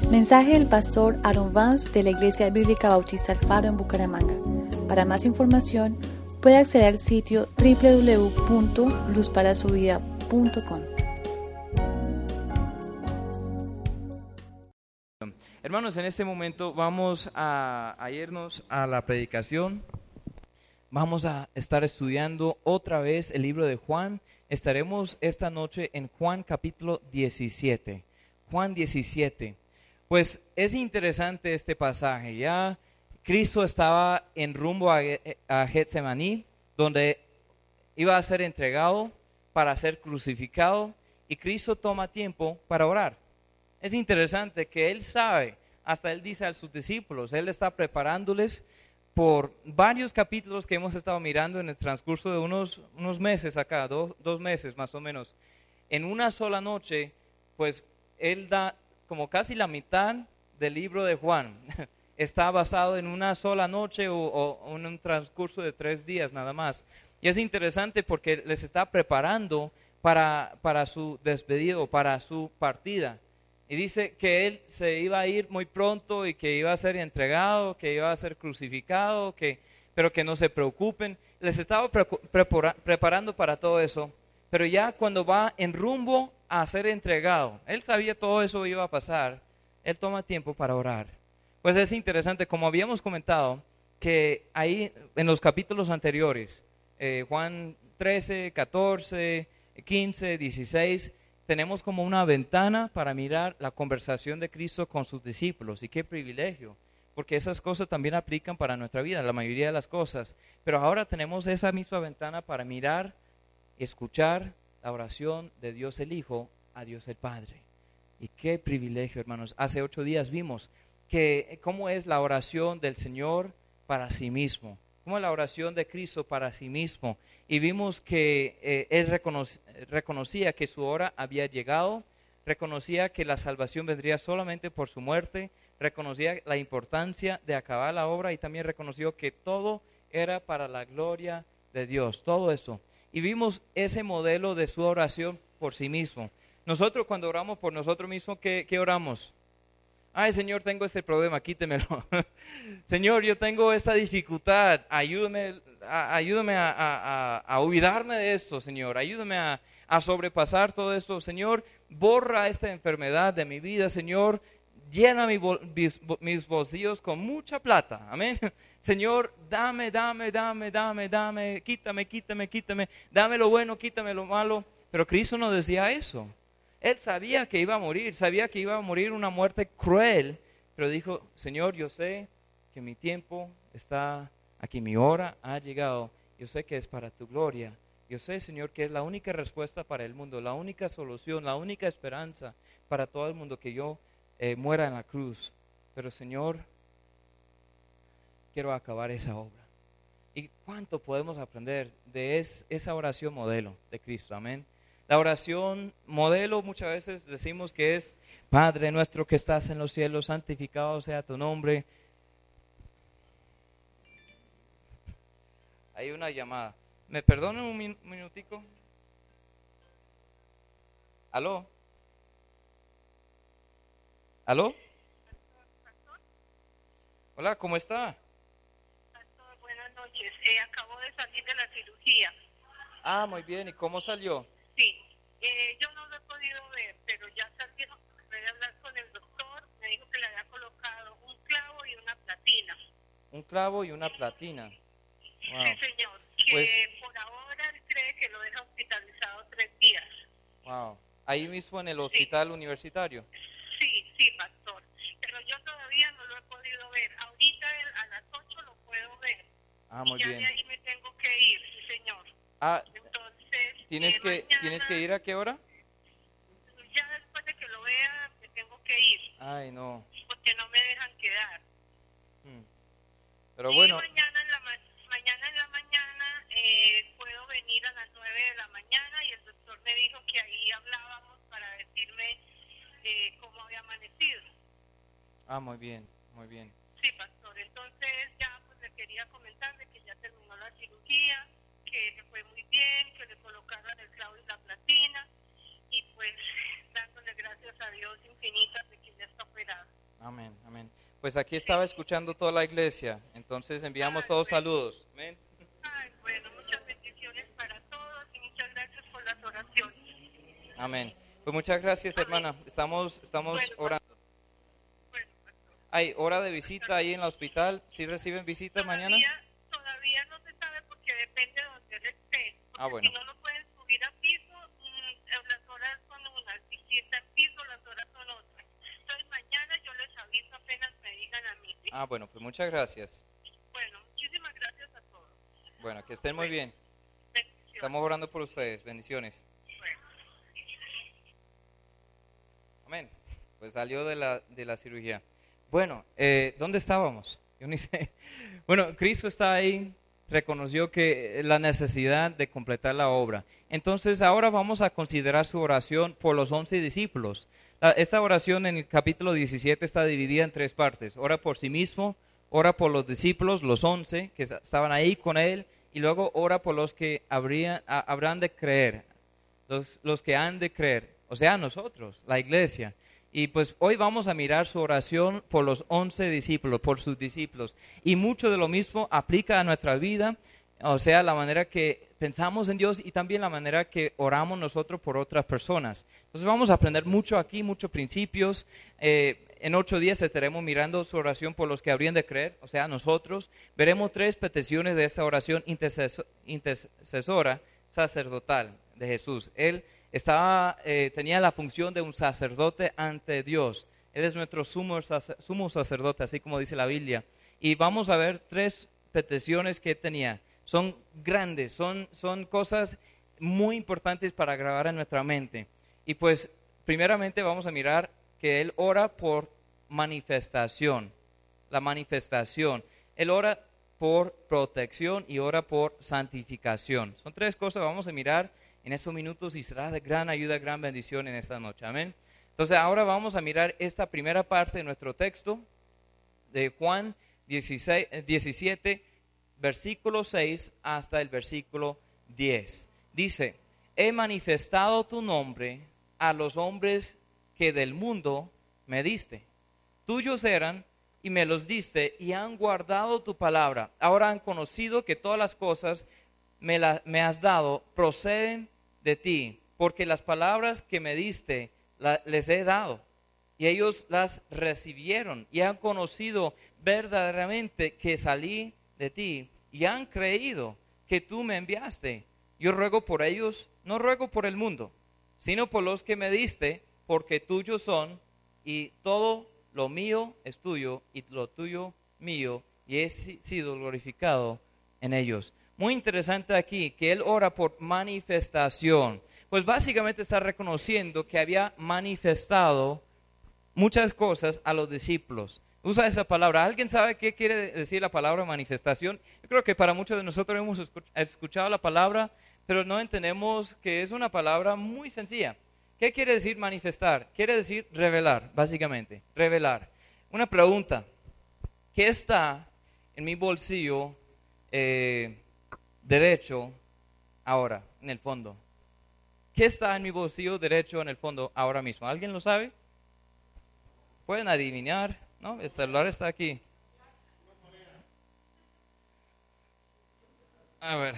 Mensaje del pastor Aaron Vance de la Iglesia Bíblica Bautista El Faro en Bucaramanga. Para más información, puede acceder al sitio www.luzparasuvida.com. Hermanos, en este momento vamos a irnos a la predicación. Vamos a estar estudiando otra vez el libro de Juan. Estaremos esta noche en Juan capítulo 17. Juan 17. Pues es interesante este pasaje. Ya Cristo estaba en rumbo a Getsemaní, donde iba a ser entregado para ser crucificado, y Cristo toma tiempo para orar. Es interesante que Él sabe, hasta Él dice a sus discípulos, Él está preparándoles por varios capítulos que hemos estado mirando en el transcurso de unos meses acá, dos meses más o menos. En una sola noche, pues Él da como casi la mitad del libro de Juan. Está basado en una sola noche o en un transcurso de 3 días nada más. Y es interesante porque les está preparando para su despedido, para su partida. Y dice que Él se iba a ir muy pronto y que iba a ser entregado, que iba a ser crucificado, pero que no se preocupen. Les estaba preparando para todo eso. Pero ya cuando va en rumbo a ser entregado, Él sabía todo eso iba a pasar. Él toma tiempo para orar. Pues es interesante, como habíamos comentado, que ahí en los capítulos anteriores, Juan 13, 14, 15, 16, tenemos como una ventana para mirar la conversación de Cristo con sus discípulos. Y qué privilegio, porque esas cosas también aplican para nuestra vida, la mayoría de las cosas. Pero ahora tenemos esa misma ventana para mirar y escuchar la oración de Dios el Hijo a Dios el Padre. Y qué privilegio, hermanos. Hace 8 días vimos cómo es la oración del Señor para sí mismo, cómo es la oración de Cristo para sí mismo. Y vimos que Él reconocía que su hora había llegado, reconocía que la salvación vendría solamente por su muerte, reconocía la importancia de acabar la obra y también reconoció que todo era para la gloria de Dios, todo eso. Y vimos ese modelo de su oración por sí mismo. Nosotros cuando oramos por nosotros mismos, ¿qué oramos? Ay, Señor, tengo este problema, quítemelo. Señor, yo tengo esta dificultad, ayúdame a olvidarme de esto, Señor. Ayúdame a sobrepasar todo esto, Señor. Borra esta enfermedad de mi vida, Señor. Llena mis bolsillos con mucha plata, amén. Señor, dame, quítame, dame lo bueno, quítame lo malo. Pero Cristo no decía eso. Él sabía que iba a morir, una muerte cruel, pero dijo, Señor, yo sé que mi tiempo está aquí, mi hora ha llegado, yo sé que es para tu gloria, yo sé, Señor, que es la única respuesta para el mundo, la única solución, la única esperanza para todo el mundo, que yo muera en la cruz. Pero, Señor, quiero acabar esa obra. ¿Y cuánto podemos aprender de esa oración modelo de Cristo? Amén. La oración modelo muchas veces decimos que es: Padre nuestro que estás en los cielos, santificado sea tu nombre. Hay una llamada. ¿Me perdonan un minutico? ¿Aló? ¿Aló? Hola, ¿cómo está? Pastor, buenas noches. Acabo de salir de la cirugía. Ah, muy bien. ¿Y cómo salió? Sí, yo no lo he podido ver, pero ya salieron. Voy a hablar con el doctor. Me dijo que le había colocado un clavo y una platina. Un clavo y una platina. Wow. Sí, señor. Que Pues, por ahora él cree que lo deja hospitalizado 3 días. Wow. Ahí mismo en el hospital universitario. Sí, pastor. Pero yo todavía no lo he podido ver. Ahorita a las 8 lo puedo ver. Ah, muy y ya bien. de ahí me tengo que ir, sí, señor. Ah, Entonces, ¿tienes que ir a qué hora? Ya después de que lo vea, me tengo que ir. Ay, no. Porque no me dejan quedar. Pero y bueno. Mañana en la mañana puedo venir a las 9 de la mañana y el doctor me dijo que ahí hablábamos para decirme cómo había amanecido. Ah, muy bien, muy bien. Sí, pastor. Entonces ya pues le quería comentar de que ya terminó la cirugía, que le fue muy bien, que le colocaron el clavo y la platina y pues dándole gracias a Dios infinitas de que ya está operado. Amén, amén. Pues aquí estaba escuchando toda la iglesia, entonces enviamos todos saludos. Amén. Ay, bueno, muchas bendiciones para todos y muchas gracias por las oraciones. Amén. Pues muchas gracias, hermana. Estamos Bueno, orando. Bueno, pastor. Hay hora de visita ahí en el hospital. ¿Sí reciben visitas mañana? Todavía no se sabe porque depende de donde él esté. Porque Bueno. si no lo pueden subir a piso, las horas son unas. Y si está en piso, las horas son otras. Entonces mañana yo les aviso apenas me digan a mí, ¿sí? Bueno, pues muchas gracias. Bueno, muchísimas gracias a todos. Bueno, que estén muy bien. Bendiciones. Estamos orando por ustedes. Bendiciones. Bueno. Amén. Pues salió de la cirugía. Bueno, ¿dónde estábamos? Yo ni sé. Bueno, Cristo está ahí, reconoció que la necesidad de completar la obra. Entonces ahora vamos a considerar su oración por los 11 discípulos. Esta oración en el capítulo 17 está dividida en 3 partes. Ora por sí mismo, ora por los discípulos, los 11 que estaban ahí con él, y luego ora por los que habrán de creer, los que han de creer, o sea, nosotros, la iglesia. Y pues hoy vamos a mirar su oración por los 11 discípulos, por sus discípulos. Y mucho de lo mismo aplica a nuestra vida, o sea, la manera que pensamos en Dios y también la manera que oramos nosotros por otras personas. Entonces vamos a aprender mucho aquí, muchos principios. En 8 días estaremos mirando su oración por los que habrían de creer, o sea, nosotros. Veremos 3 peticiones de esta oración intercesora sacerdotal de Jesús. Él tenía la función de un sacerdote ante Dios. Él es nuestro sumo sacerdote, así como dice la Biblia. Y vamos a ver 3 peticiones que tenía. Son grandes, son cosas muy importantes para grabar en nuestra mente. Y pues, primeramente vamos a mirar que él ora por manifestación, la manifestación. Él ora por protección y ora por santificación. Son 3 cosas, vamos a mirar en estos minutos y será de gran ayuda, gran bendición en esta noche. Amén. Entonces ahora vamos a mirar esta primera parte de nuestro texto de Juan 17, versículo 6 hasta el versículo 10. Dice, he manifestado tu nombre a los hombres que del mundo me diste. Tuyos eran y me los diste y han guardado tu palabra. Ahora han conocido que todas las cosas me has dado proceden de ti, porque las palabras que me diste les he dado, y ellos las recibieron, y han conocido verdaderamente que salí de ti, y han creído que tú me enviaste. Yo ruego por ellos, no ruego por el mundo, sino por los que me diste, porque tuyos son, y todo lo mío es tuyo, y lo tuyo mío, y he sido glorificado en ellos. Muy interesante aquí que él ora por manifestación. Pues básicamente está reconociendo que había manifestado muchas cosas a los discípulos. Usa esa palabra. ¿Alguien sabe qué quiere decir la palabra manifestación? Yo creo que para muchos de nosotros hemos escuchado la palabra, pero no entendemos que es una palabra muy sencilla. ¿Qué quiere decir manifestar? Quiere decir revelar, básicamente. Revelar. Una pregunta. ¿Qué está en mi bolsillo derecho ahora, en el fondo? ¿Qué está en mi bolsillo derecho en el fondo ahora mismo? ¿Alguien lo sabe? ¿Pueden adivinar? ¿No? El celular está aquí. A ver.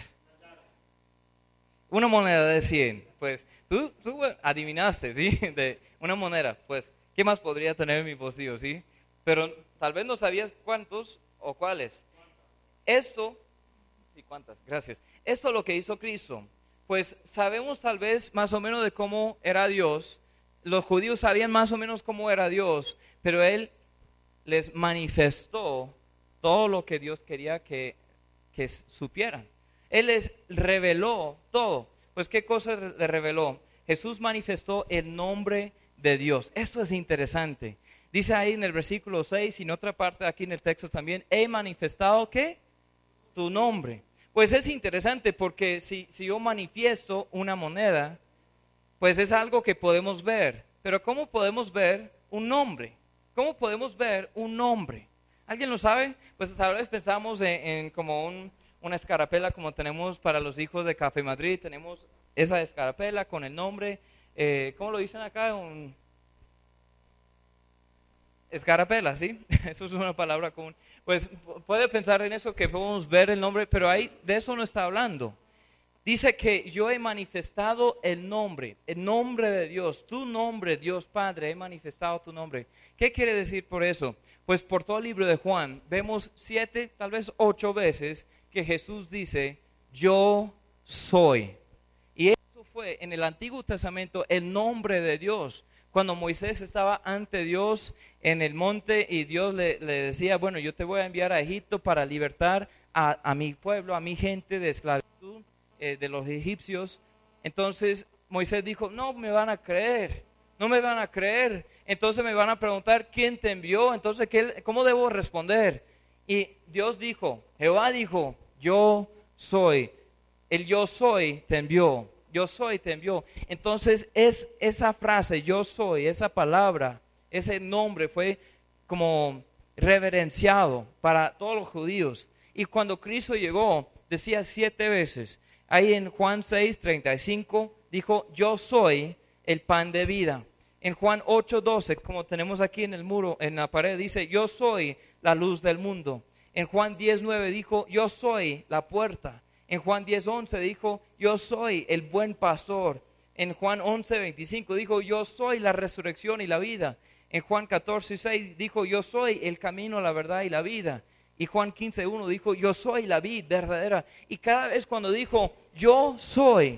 Una moneda de 100. Pues tú adivinaste, ¿sí? De una moneda. Pues, ¿qué más podría tener en mi bolsillo, sí? Pero tal vez no sabías cuántos o cuáles. Esto, ¿y cuántas? Gracias. Esto es lo que hizo Cristo. Pues sabemos tal vez más o menos de cómo era Dios. Los judíos sabían más o menos cómo era Dios, pero Él les manifestó todo lo que Dios quería que supieran. Él les reveló todo. Pues, ¿qué cosa le reveló? Jesús manifestó el nombre de Dios. Esto es interesante. Dice ahí en el versículo 6 y en otra parte aquí en el texto también, he manifestado, ¿qué? Tu nombre. Pues es interesante porque si yo manifiesto una moneda, pues es algo que podemos ver. Pero ¿cómo podemos ver un nombre? ¿Cómo podemos ver un nombre? ¿Alguien lo sabe? Pues tal vez pensamos en como una escarapela como tenemos para los hijos de Café Madrid. Tenemos esa escarapela con el nombre. ¿Cómo lo dicen acá? Escarapela, ¿sí? Eso es una palabra común. Pues puede pensar en eso, que podemos ver el nombre, pero ahí de eso no está hablando. Dice que yo he manifestado el nombre de Dios, tu nombre, Dios Padre, he manifestado tu nombre. ¿Qué quiere decir por eso? Pues por todo el libro de Juan vemos 7, tal vez 8 veces que Jesús dice, yo soy. Y eso fue en el Antiguo Testamento el nombre de Dios. Cuando Moisés estaba ante Dios en el monte y Dios le decía, bueno, yo te voy a enviar a Egipto para libertar a mi pueblo, a mi gente de esclavitud, de los egipcios. Entonces Moisés dijo, no me van a creer, no me van a creer. Entonces me van a preguntar, ¿quién te envió? Entonces, ¿cómo debo responder? Y Dios dijo, Jehová dijo, yo soy. El yo soy te envió. Yo soy te envió. Entonces es esa frase, yo soy, esa palabra, ese nombre fue como reverenciado para todos los judíos. Y cuando Cristo llegó, decía 7 veces, ahí en Juan 6:35, dijo, yo soy el pan de vida. En Juan 8:12, como tenemos aquí en el muro, en la pared, dice, yo soy la luz del mundo. En Juan 10:9 dijo, yo soy la puerta. En Juan 10:11 dijo, yo soy el buen pastor. En Juan 11:25 dijo, yo soy la resurrección y la vida. En Juan 14:6 dijo, yo soy el camino, la verdad y la vida. Y Juan 15:1 dijo, yo soy la vid verdadera. Y cada vez cuando dijo, yo soy,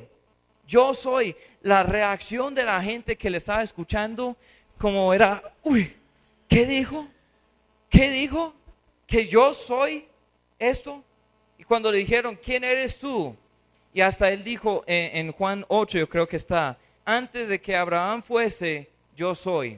la reacción de la gente que le estaba escuchando, como era, uy, ¿qué dijo? ¿Qué dijo? ¿Que yo soy esto? Y cuando le dijeron, ¿quién eres tú? Y hasta él dijo en Juan 8, yo creo que está, antes de que Abraham fuese, yo soy.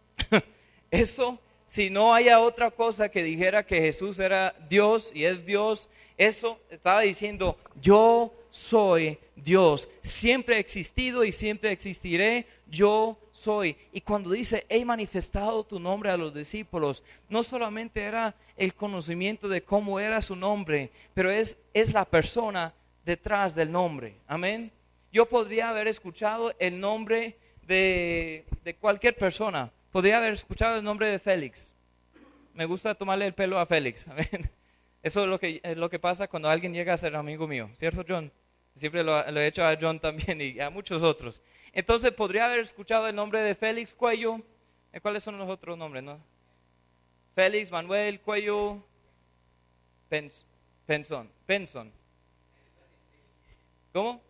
Eso, si no haya otra cosa que dijera que Jesús era Dios y es Dios, eso estaba diciendo, yo soy Dios. Siempre he existido y siempre existiré, yo soy. Y cuando dice, he manifestado tu nombre a los discípulos, no solamente era el conocimiento de cómo era su nombre, pero es la persona detrás del nombre. Amén. Yo podría haber escuchado el nombre de cualquier persona. Podría haber escuchado el nombre de Félix. Me gusta tomarle el pelo a Félix. Amén. Eso es lo que pasa cuando alguien llega a ser amigo mío. ¿Cierto, John? Siempre lo he hecho a John también y a muchos otros. Entonces podría haber escuchado el nombre de Félix Cuello. ¿Cuáles son los otros nombres, no? Félix, Manuel, Cuello, Penson. ¿Cómo?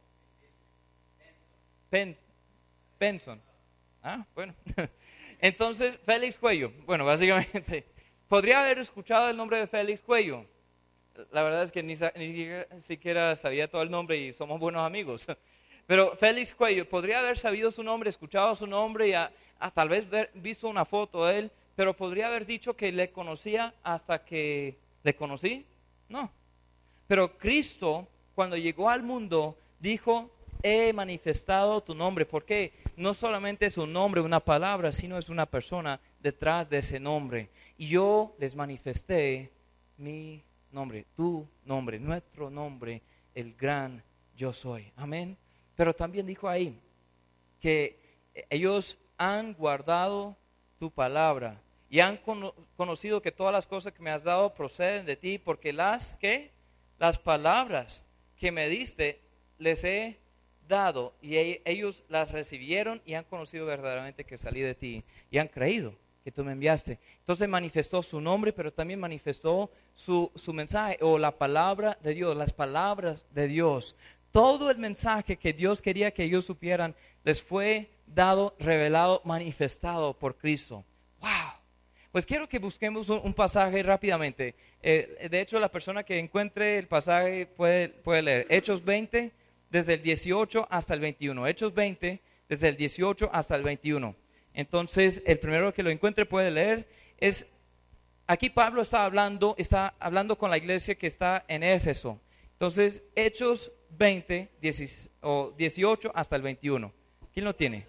Penson. Ah, bueno. Entonces, Félix Cuello. Bueno, básicamente, podría haber escuchado el nombre de Félix Cuello. La verdad es que ni siquiera sabía todo el nombre y somos buenos amigos. Pero Félix Cuello, podría haber sabido su nombre, escuchado su nombre y tal vez visto una foto de él, pero podría haber dicho que le conocía hasta que le conocí. No. Pero Cristo, cuando llegó al mundo, dijo, he manifestado tu nombre. Porque no solamente es un nombre, una palabra, sino es una persona detrás de ese nombre. Y yo les manifesté mi nombre, tu nombre, nuestro nombre, el gran yo soy. Amén. Pero también dijo ahí que ellos han guardado tu palabra y han conocido que todas las cosas que me has dado proceden de ti, porque las palabras que me diste les he dado y ellos las recibieron y han conocido verdaderamente que salí de ti y han creído que tú me enviaste. Entonces manifestó su nombre, pero también manifestó su mensaje o la palabra de Dios, las palabras de Dios. Todo el mensaje que Dios quería que ellos supieran les fue dado, revelado, manifestado por Cristo. ¡Wow! Pues quiero que busquemos un pasaje rápidamente. De hecho, la persona que encuentre el pasaje puede leer Hechos 20, desde el 18 hasta el 21. Hechos 20, desde el 18 hasta el 21. Entonces, el primero que lo encuentre puede leer. Aquí Pablo está hablando con la iglesia que está en Éfeso. Entonces, Hechos 20, 18 hasta el 21. ¿Quién lo tiene?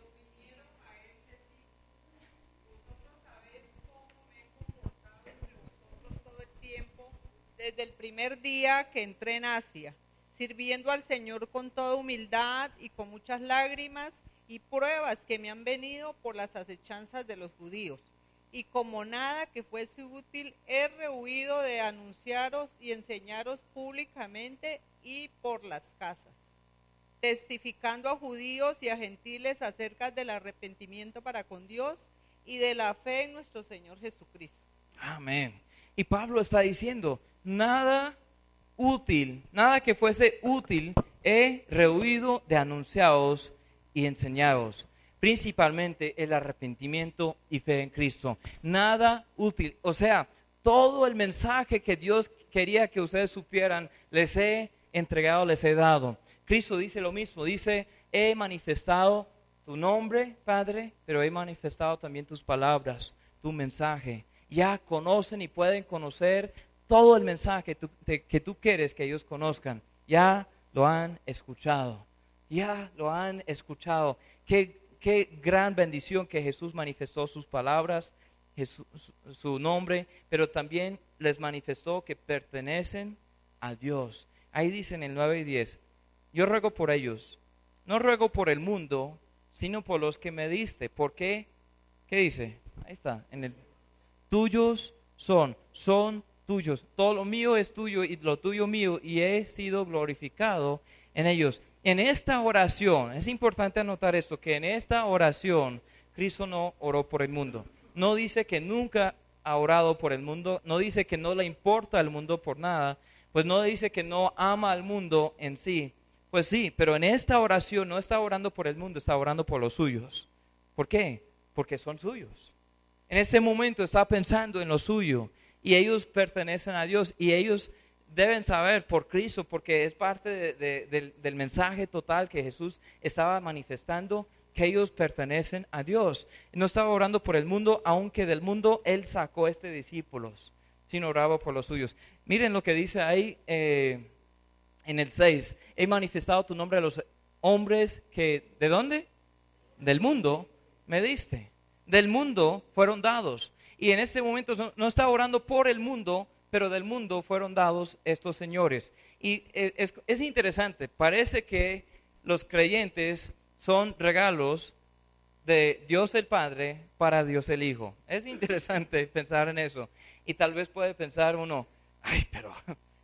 Desde el primer día que entré en Asia, sirviendo al Señor con toda humildad y con muchas lágrimas y pruebas que me han venido por las acechanzas de los judíos, y como nada que fuese útil, he rehuido de anunciaros y enseñaros públicamente y por las casas, testificando a judíos y a gentiles acerca del arrepentimiento para con Dios y de la fe en nuestro Señor Jesucristo. Amén. Y Pablo está diciendo, nada útil, nada que fuese útil, he rehuido de anunciaros y enseñaros, principalmente el arrepentimiento y fe en Cristo. Nada útil, o sea, todo el mensaje que Dios quería que ustedes supieran, les he entregado, les he dado. Cristo dice lo mismo, dice, he manifestado tu nombre, Padre, pero he manifestado también tus palabras, tu mensaje. Ya conocen y pueden conocer todo el mensaje que tú quieres que ellos conozcan. Ya lo han escuchado, ya lo han escuchado. Qué gran bendición que Jesús manifestó sus palabras, su nombre, pero también les manifestó que pertenecen a Dios. Ahí dice en el 9 y 10, yo ruego por ellos, no ruego por el mundo, sino por los que me diste. ¿Por qué? ¿Qué dice? Ahí está, tuyos son tuyos. Todo lo mío es tuyo y lo tuyo mío, y he sido glorificado en ellos. En esta oración, es importante anotar esto, que en esta oración Cristo no oró por el mundo. No dice que nunca ha orado por el mundo, no dice que no le importa el mundo por nada, pues no dice que no ama al mundo en sí. Pues sí, pero en esta oración no está orando por el mundo, está orando por los suyos. ¿Por qué? Porque son suyos. En este momento está pensando en lo suyo y ellos pertenecen a Dios y ellos deben saber por Cristo, porque es parte del mensaje total que Jesús estaba manifestando, que ellos pertenecen a Dios. No estaba orando por el mundo, aunque del mundo Él sacó discípulos, sino oraba por los suyos. Miren lo que dice ahí en el 6. He manifestado tu nombre a los hombres que, ¿de dónde? Del mundo me diste. Del mundo fueron dados. Y en este momento no está orando por el mundo, pero del mundo fueron dados estos señores. Y es interesante, parece que los creyentes son regalos de Dios el Padre para Dios el Hijo. Es interesante pensar en eso. Y tal vez puede pensar uno, ay, pero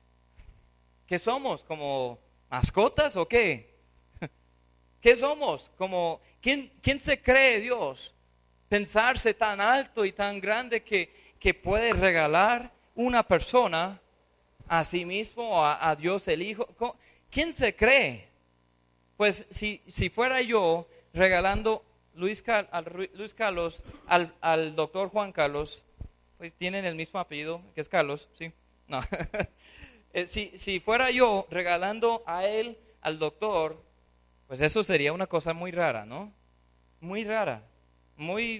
¿qué somos? ¿Como mascotas o qué? ¿Qué somos? ¿Quién se cree Dios? Pensarse tan alto y tan grande que puede regalar una persona a sí mismo, a Dios el Hijo. ¿Quién se cree? Pues si fuera yo regalando Luis Carlos al doctor Juan Carlos, pues tienen el mismo apellido que es Carlos, ¿sí? No. Si fuera yo regalando a él, al doctor, pues eso sería una cosa muy rara, ¿no? Muy rara, muy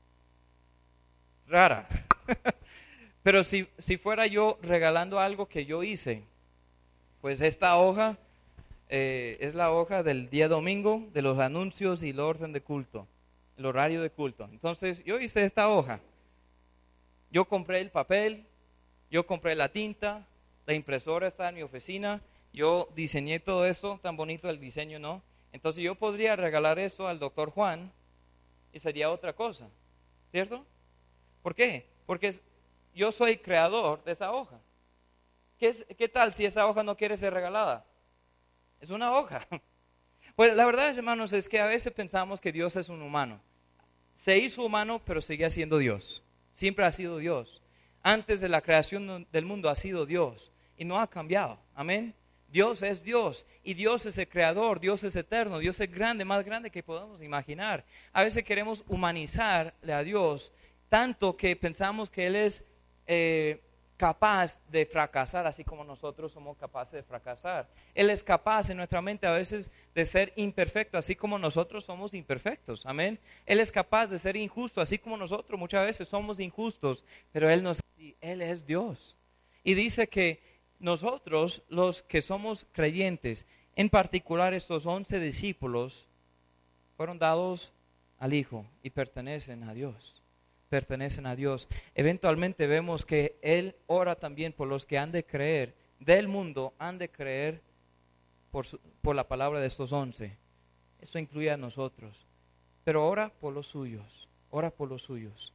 rara. Pero si fuera yo regalando algo que yo hice, pues esta hoja es la hoja del día domingo, de los anuncios y el orden de culto, el horario de culto. Entonces yo hice esta hoja, yo compré el papel, yo compré la tinta, la impresora está en mi oficina, yo diseñé todo esto, tan bonito el diseño, ¿no? Entonces yo podría regalar esto al doctor Juan y sería otra cosa, ¿cierto? ¿Por qué? Porque yo soy creador de esa hoja. ¿Qué tal si esa hoja no quiere ser regalada? Es una hoja. Pues la verdad, hermanos, es que a veces pensamos que Dios es un humano. Se hizo humano, pero sigue siendo Dios. Siempre ha sido Dios. Antes de la creación del mundo ha sido Dios y no ha cambiado. Amén. Dios es Dios y Dios es el creador, Dios es eterno, Dios es grande, más grande que podamos imaginar. A veces queremos humanizarle a Dios tanto que pensamos que Él es capaz de fracasar, así como nosotros somos capaces de fracasar. Él es capaz en nuestra mente a veces de ser imperfecto, así como nosotros somos imperfectos. Amén. Él es capaz de ser injusto, así como nosotros muchas veces somos injustos, pero Él es Dios. Y dice que nosotros, los que somos creyentes, en particular estos 11 discípulos, fueron dados al Hijo y pertenecen a Dios. Pertenecen a Dios. Eventualmente vemos que Él ora también por los que han de creer del mundo, han de creer por la palabra de estos 11. Eso incluye a nosotros. Pero ora por los suyos, ora por los suyos.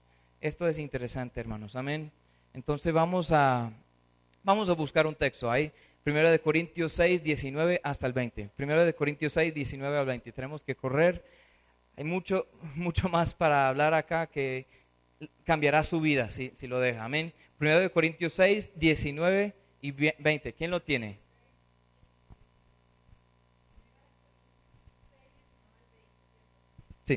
Esto es interesante, hermanos. Amén. Entonces vamos a buscar un texto ahí. 1 Corintios 6, 19 hasta el 20. 1 Corintios 6, 19 al 20. Tenemos que correr. Hay mucho más para hablar acá que cambiará su vida si lo deja. Amén. 1 Corintios 6, 19 y 20. ¿Quién lo tiene? Sí.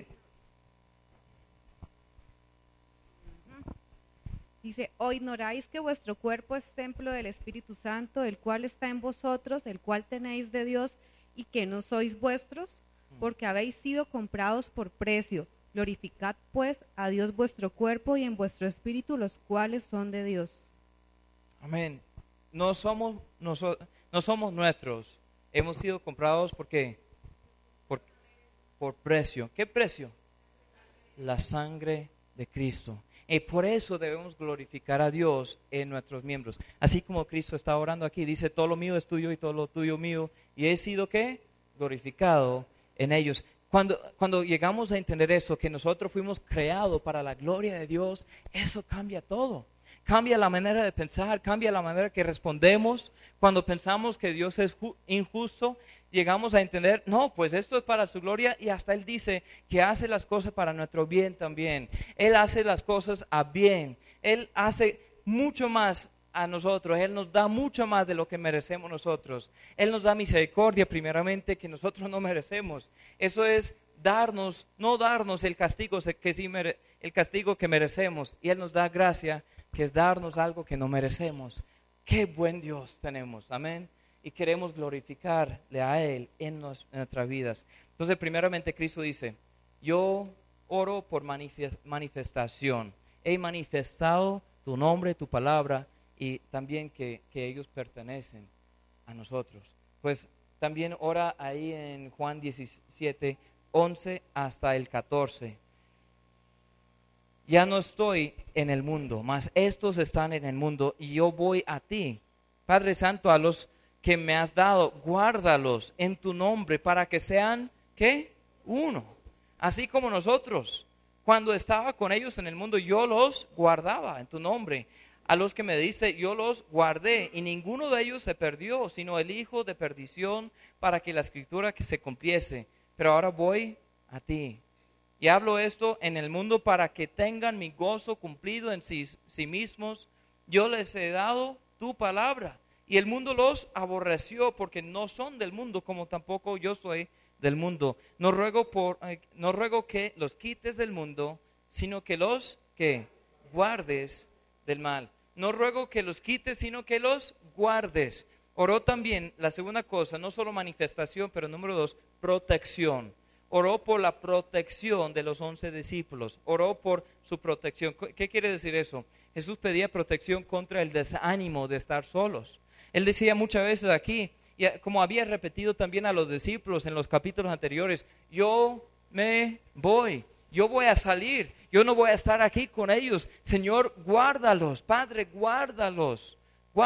Dice, ¿o ignoráis que vuestro cuerpo es templo del Espíritu Santo, el cual está en vosotros, el cual tenéis de Dios, y que no sois vuestros? Porque habéis sido comprados por precio. Glorificad pues a Dios vuestro cuerpo y en vuestro espíritu, los cuales son de Dios. Amén. No somos nuestros. Hemos sido comprados ¿por qué? Por precio. ¿Qué precio? La sangre de Cristo. Y por eso debemos glorificar a Dios en nuestros miembros. Así como Cristo está orando aquí, dice, todo lo mío es tuyo y todo lo tuyo mío. Y he sido, ¿qué? Glorificado en ellos. Cuando llegamos a entender eso, que nosotros fuimos creados para la gloria de Dios, eso cambia todo. Cambia la manera de pensar, cambia la manera que respondemos. Cuando pensamos que Dios es injusto, llegamos a entender, no, pues esto es para su gloria, y hasta Él dice que hace las cosas para nuestro bien también. Él hace las cosas a bien. Él hace mucho más a nosotros. Él nos da mucho más de lo que merecemos nosotros. Él nos da misericordia primeramente que nosotros no merecemos. Eso es no darnos el castigo el castigo que merecemos, y Él nos da gracia, que es darnos algo que no merecemos. Qué buen Dios tenemos, amén. Y queremos glorificarle a Él en nuestras vidas. Entonces, primeramente Cristo dice, yo oro por manifestación. He manifestado tu nombre, tu palabra, y también que ellos pertenecen a nosotros. Pues también ora ahí en Juan 17, 11 hasta el 14. Ya no estoy en el mundo, mas estos están en el mundo y yo voy a ti. Padre Santo, a los que me has dado, guárdalos en tu nombre para que sean, ¿qué? Uno. Así como nosotros, cuando estaba con ellos en el mundo, yo los guardaba en tu nombre. A los que me diste, yo los guardé, y ninguno de ellos se perdió, sino el hijo de perdición, para que la escritura que se cumpliese. Pero ahora voy a ti. Y hablo esto en el mundo para que tengan mi gozo cumplido en sí mismos. Yo les he dado tu palabra, y el mundo los aborreció porque no son del mundo, como tampoco yo soy del mundo. No ruego que los quites del mundo, sino que los guardes del mal. No ruego que los quites, sino que los guardes. Oró también, la segunda cosa, no solo manifestación, pero número 2, protección. Oró por la protección de los 11 discípulos. Oró por su protección. ¿Qué quiere decir eso? Jesús pedía protección contra el desánimo de estar solos. Él decía muchas veces aquí, y como había repetido también a los discípulos en los capítulos anteriores, yo me voy, yo voy a salir, yo no voy a estar aquí con ellos. Señor, guárdalos, Padre, guárdalos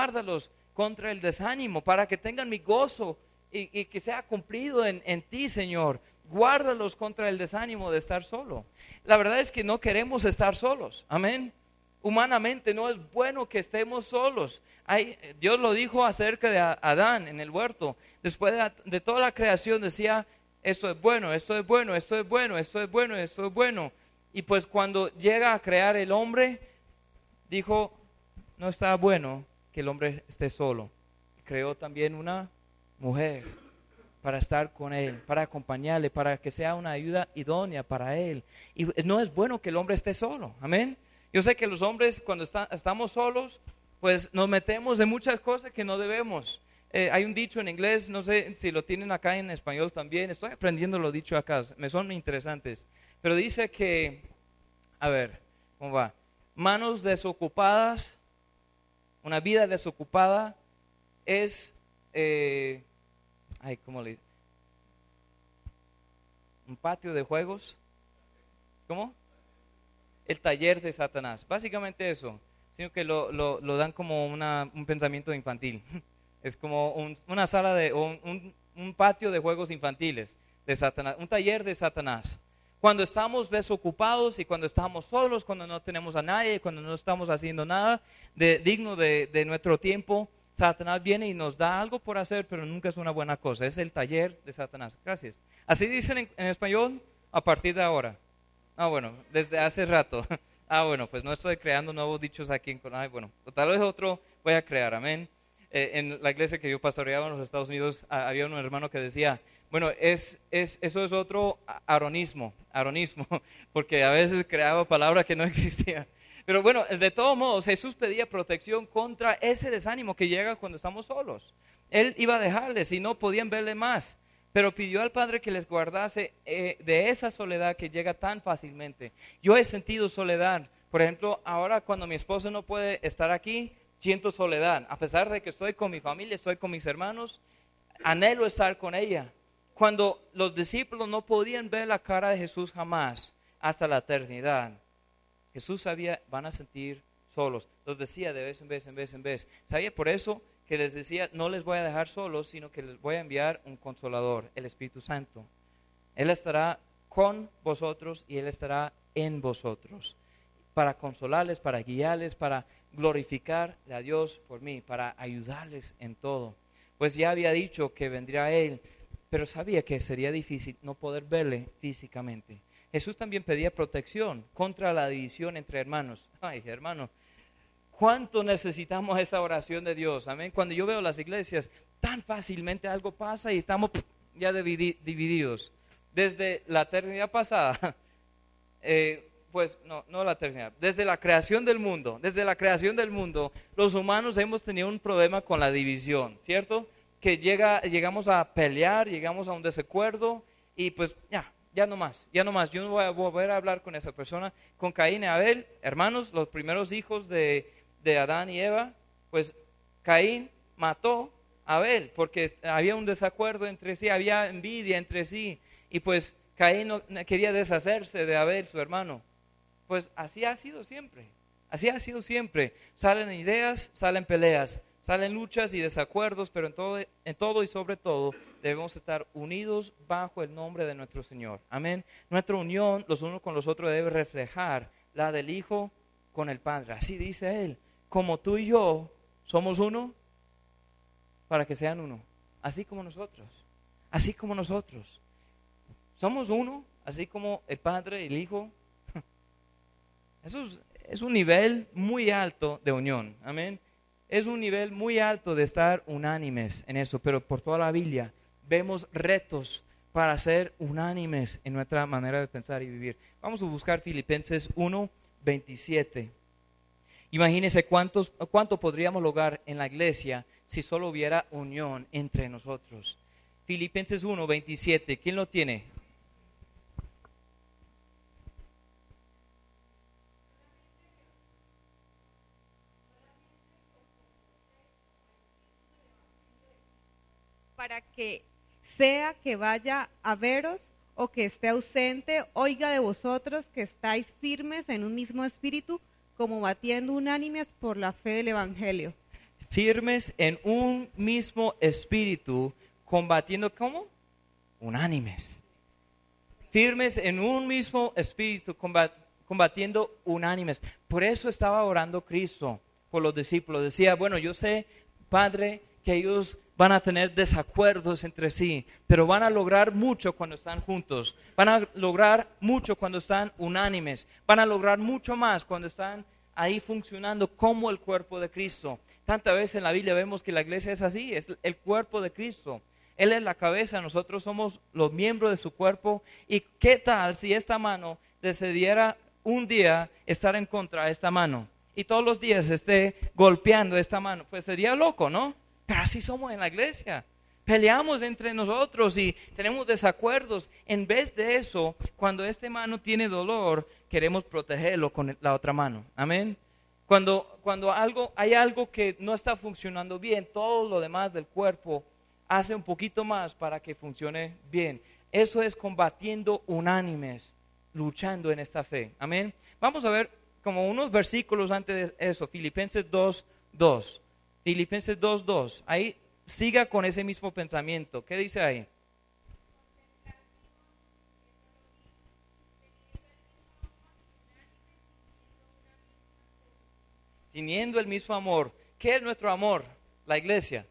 contra el desánimo, para que tengan mi gozo y que sea cumplido en ti, Señor. Guárdalos contra el desánimo de estar solo. La verdad es que no queremos estar solos, amén. Humanamente no es bueno que estemos solos. Dios lo dijo acerca de Adán en el huerto. Después de toda la creación decía, esto es bueno, esto es bueno, esto es bueno, esto es bueno, esto es bueno. Y pues cuando llega a crear el hombre, dijo, no está bueno que el hombre esté solo. Creó también una mujer para estar con él, para acompañarle, para que sea una ayuda idónea para él. Y no es bueno que el hombre esté solo, amén. Yo sé que los hombres cuando estamos solos, pues nos metemos en muchas cosas que no debemos. Hay un dicho en inglés, no sé si lo tienen acá en español también, estoy aprendiendo los dichos acá, me son interesantes. Pero dice que, a ver, ¿cómo va? Manos desocupadas, una vida desocupada es... ¿cómo le dice? Un patio de juegos. ¿Cómo? El taller de Satanás. Básicamente eso. Sino que lo dan como un pensamiento infantil. Es como una sala un patio de juegos infantiles de Satanás. Un taller de Satanás. Cuando estamos desocupados y cuando estamos solos, cuando no tenemos a nadie, cuando no estamos haciendo nada digno de nuestro tiempo, Satanás viene y nos da algo por hacer, pero nunca es una buena cosa. Es el taller de Satanás. Gracias. ¿Así dicen en español? A partir de ahora. Bueno, desde hace rato. Bueno, pues no estoy creando nuevos dichos aquí. Bueno, tal vez otro voy a crear, amén. En la iglesia que yo pastoreaba en los Estados Unidos, había un hermano que decía, bueno, eso es otro aronismo, porque a veces creaba palabras que no existían. Pero bueno, de todos modos, Jesús pedía protección contra ese desánimo que llega cuando estamos solos. Él iba a dejarles y no podían verle más, pero pidió al Padre que les guardase de esa soledad que llega tan fácilmente. Yo he sentido soledad. Por ejemplo, ahora cuando mi esposa no puede estar aquí, siento soledad. A pesar de que estoy con mi familia, estoy con mis hermanos, anhelo estar con ella. Cuando los discípulos no podían ver la cara de Jesús jamás, hasta la eternidad, Jesús sabía, van a sentir solos. Los decía de vez en vez. Sabía por eso que les decía, no les voy a dejar solos, sino que les voy a enviar un consolador, el Espíritu Santo. Él estará con vosotros y Él estará en vosotros, para consolarles, para guiarles, para glorificarle a Dios por mí, para ayudarles en todo. Pues ya había dicho que vendría Él, pero sabía que sería difícil no poder verle físicamente. Jesús también pedía protección contra la división entre hermanos. Ay, hermano, ¿cuánto necesitamos esa oración de Dios? Amén. Cuando yo veo las iglesias, tan fácilmente algo pasa y estamos ya divididos. Desde la eternidad pasada, pues no la eternidad, desde la creación del mundo, los humanos hemos tenido un problema con la división, ¿cierto? Que llegamos a pelear, llegamos a un desacuerdo y pues ya no más, yo no voy a volver a hablar con esa persona. Con Caín y Abel, hermanos, los primeros hijos de Adán y Eva, pues Caín mató a Abel porque había un desacuerdo entre sí, había envidia entre sí y pues Caín no quería deshacerse de Abel, su hermano. Pues así ha sido siempre, salen ideas, salen peleas, salen luchas y desacuerdos, pero en todo y sobre todo debemos estar unidos bajo el nombre de nuestro Señor. Amén. Nuestra unión los unos con los otros debe reflejar la del Hijo con el Padre. Así dice Él, como tú y yo somos uno, para que sean uno. Así como nosotros. Somos uno, así como el Padre y el Hijo. Eso es un nivel muy alto de unión. Amén. Es un nivel muy alto de estar unánimes en eso, pero por toda la Biblia vemos retos para ser unánimes en nuestra manera de pensar y vivir. Vamos a buscar Filipenses 1:27. Imagínense cuánto podríamos lograr en la iglesia si solo hubiera unión entre nosotros. Filipenses 1:27, ¿quién lo tiene? Para que sea que vaya a veros o que esté ausente, oiga de vosotros que estáis firmes en un mismo espíritu, como batiendo unánimes por la fe del Evangelio. Firmes en un mismo espíritu, combatiendo, ¿cómo? Unánimes. Firmes en un mismo espíritu, combatiendo unánimes. Por eso estaba orando Cristo por los discípulos. Decía, bueno, yo sé, Padre, que ellos van a tener desacuerdos entre sí, pero van a lograr mucho cuando están juntos, van a lograr mucho cuando están unánimes, van a lograr mucho más cuando están ahí funcionando como el cuerpo de Cristo. Tantas veces en la Biblia vemos que la iglesia es así, es el cuerpo de Cristo. Él es la cabeza, nosotros somos los miembros de su cuerpo. ¿Y qué tal si esta mano decidiera un día estar en contra de esta mano y todos los días esté golpeando esta mano? Pues sería loco, ¿no? Pero así somos en la iglesia. Peleamos entre nosotros y tenemos desacuerdos. En vez de eso, cuando esta mano tiene dolor, queremos protegerlo con la otra mano. Amén. Cuando hay algo que no está funcionando bien, todo lo demás del cuerpo hace un poquito más para que funcione bien. Eso es combatiendo unánimes, luchando en esta fe. Amén. Vamos a ver como unos versículos antes de eso. Filipenses 2:2. Filipenses 2:2, ahí siga con ese mismo pensamiento. ¿Qué dice ahí? teniendo el mismo amor. ¿Qué es nuestro amor? La iglesia.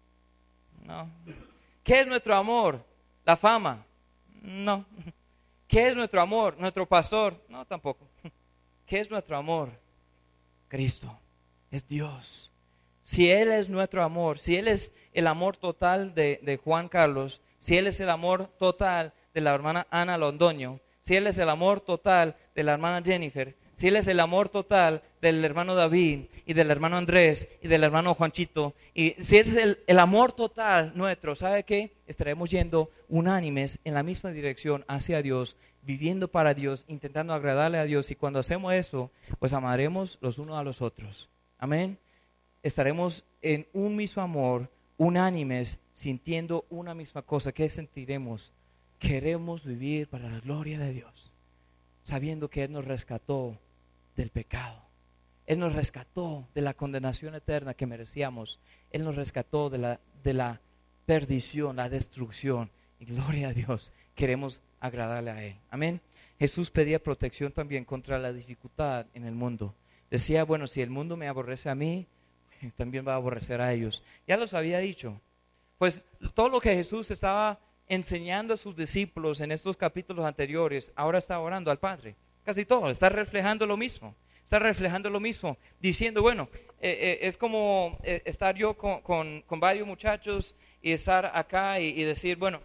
No. ¿Qué es nuestro amor? La fama. No. ¿Qué es nuestro amor? ¿Nuestro pastor? No, tampoco. ¿Qué es nuestro amor? Cristo. Es Dios. Si Él es nuestro amor, si Él es el amor total de Juan Carlos, si Él es el amor total de la hermana Ana Londoño, si Él es el amor total de la hermana Jennifer, si Él es el amor total del hermano David y del hermano Andrés y del hermano Juanchito, y si Él es el amor total nuestro, ¿sabe qué? Estaremos yendo unánimes en la misma dirección hacia Dios, viviendo para Dios, intentando agradarle a Dios, y cuando hacemos eso, pues amaremos los unos a los otros. Amén. Estaremos en un mismo amor, unánimes, sintiendo una misma cosa. ¿Qué sentiremos? Queremos vivir para la gloria de Dios, sabiendo que Él nos rescató del pecado. Él nos rescató de la condenación eterna que merecíamos. Él nos rescató de la perdición, la destrucción. Y gloria a Dios, queremos agradarle a Él. Amén. Jesús pedía protección también contra la dificultad en el mundo. Decía, bueno, si el mundo me aborrece a mí, también va a aborrecer a ellos. Ya los había dicho. Pues todo lo que Jesús estaba enseñando a sus discípulos en estos capítulos anteriores, ahora está orando al Padre. Casi todo, está reflejando lo mismo. Está reflejando lo mismo, diciendo, bueno, es como estar yo con varios muchachos y estar acá y decir, bueno,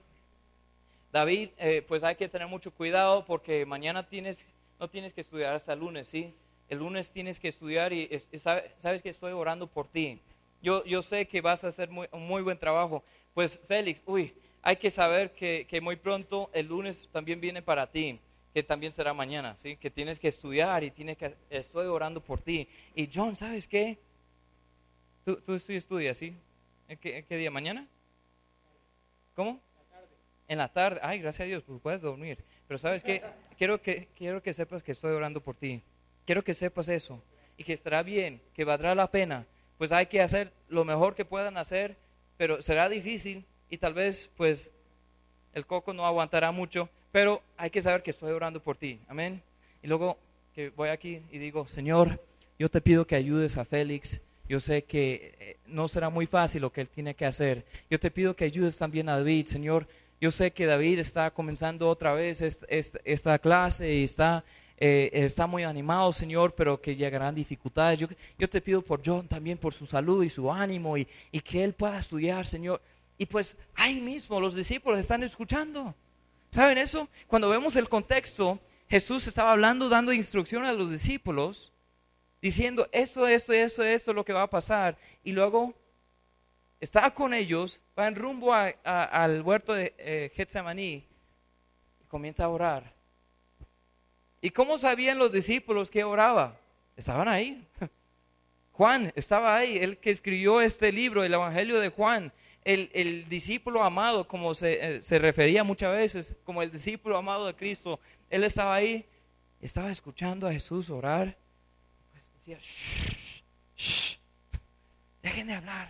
David, pues hay que tener mucho cuidado porque mañana no tienes que estudiar hasta el lunes, ¿sí? El lunes tienes que estudiar y sabes que estoy orando por ti. Yo sé que vas a hacer un muy buen trabajo. Pues Félix, hay que saber que muy pronto el lunes también viene para ti, que también será mañana, ¿sí? Que tienes que estudiar y estoy orando por ti. Y John, ¿sabes qué? Tú estudias, ¿sí? ¿En qué día? ¿Mañana? ¿Cómo? En la tarde. Ay, gracias a Dios, pues puedes dormir. Pero ¿sabes qué? Quiero que sepas que estoy orando por ti. Quiero que sepas eso y que estará bien, que valdrá la pena. Pues hay que hacer lo mejor que puedan hacer, pero será difícil y tal vez pues el coco no aguantará mucho, pero hay que saber que estoy orando por ti. Amén. Y luego que voy aquí y digo, Señor, yo te pido que ayudes a Félix. Yo sé que no será muy fácil lo que él tiene que hacer. Yo te pido que ayudes también a David, Señor. Yo sé que David está comenzando otra vez esta clase y está muy animado, Señor, pero que llegarán dificultades. Yo te pido por John también, por su salud y su ánimo y que él pueda estudiar, Señor. Y pues ahí mismo los discípulos están escuchando. ¿Saben eso? Cuando vemos el contexto, Jesús estaba hablando, dando instrucciones a los discípulos, diciendo esto es lo que va a pasar. Y luego está con ellos, va en rumbo al huerto de Getsemaní y comienza a orar. ¿Y cómo sabían los discípulos que oraba? Estaban ahí. Juan estaba ahí, el que escribió este libro, el Evangelio de Juan, el discípulo amado, como se refería muchas veces, como el discípulo amado de Cristo. Él estaba ahí, estaba escuchando a Jesús orar. Pues decía, shh, dejen de hablar.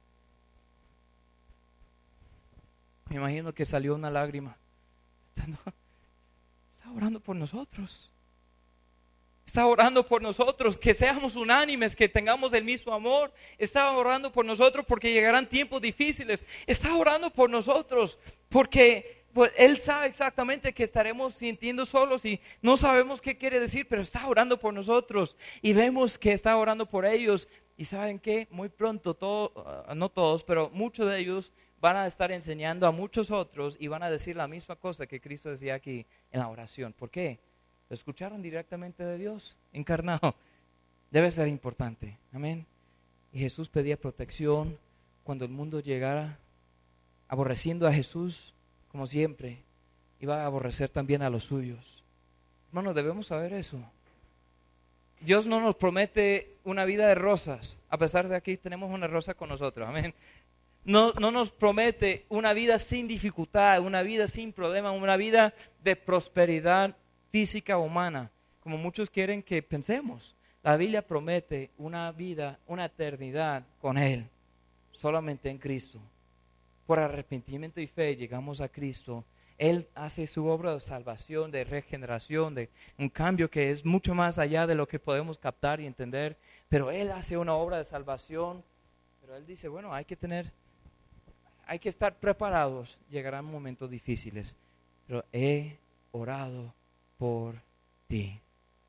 Me imagino que salió una lágrima, pensando, está orando por nosotros. Está orando por nosotros, que seamos unánimes, que tengamos el mismo amor. Está orando por nosotros porque llegarán tiempos difíciles. Está orando por nosotros porque pues, Él sabe exactamente que estaremos sintiendo solos y no sabemos qué quiere decir, pero está orando por nosotros y vemos que está orando por ellos. Y ¿saben qué? Muy pronto, no todos, pero muchos de ellos van a estar enseñando a muchos otros y van a decir la misma cosa que Cristo decía aquí en la oración. ¿Por qué? Lo escucharon directamente de Dios encarnado. Debe ser importante. Amén. Y Jesús pedía protección cuando el mundo llegara aborreciendo a Jesús, como siempre, iba a aborrecer también a los suyos. Hermanos, debemos saber eso. Dios no nos promete una vida de rosas, a pesar de que aquí tenemos una rosa con nosotros. Amén. No nos promete una vida sin dificultad, una vida sin problema, una vida de prosperidad física humana, como muchos quieren que pensemos. La Biblia promete una vida, una eternidad con Él, solamente en Cristo. Por arrepentimiento y fe llegamos a Cristo Él hace su obra de salvación, de regeneración, de un cambio que es mucho más allá de lo que podemos captar y entender. Pero Él hace una obra de salvación. Pero Él dice, bueno, hay que estar preparados. Llegarán momentos difíciles. Pero he orado por ti.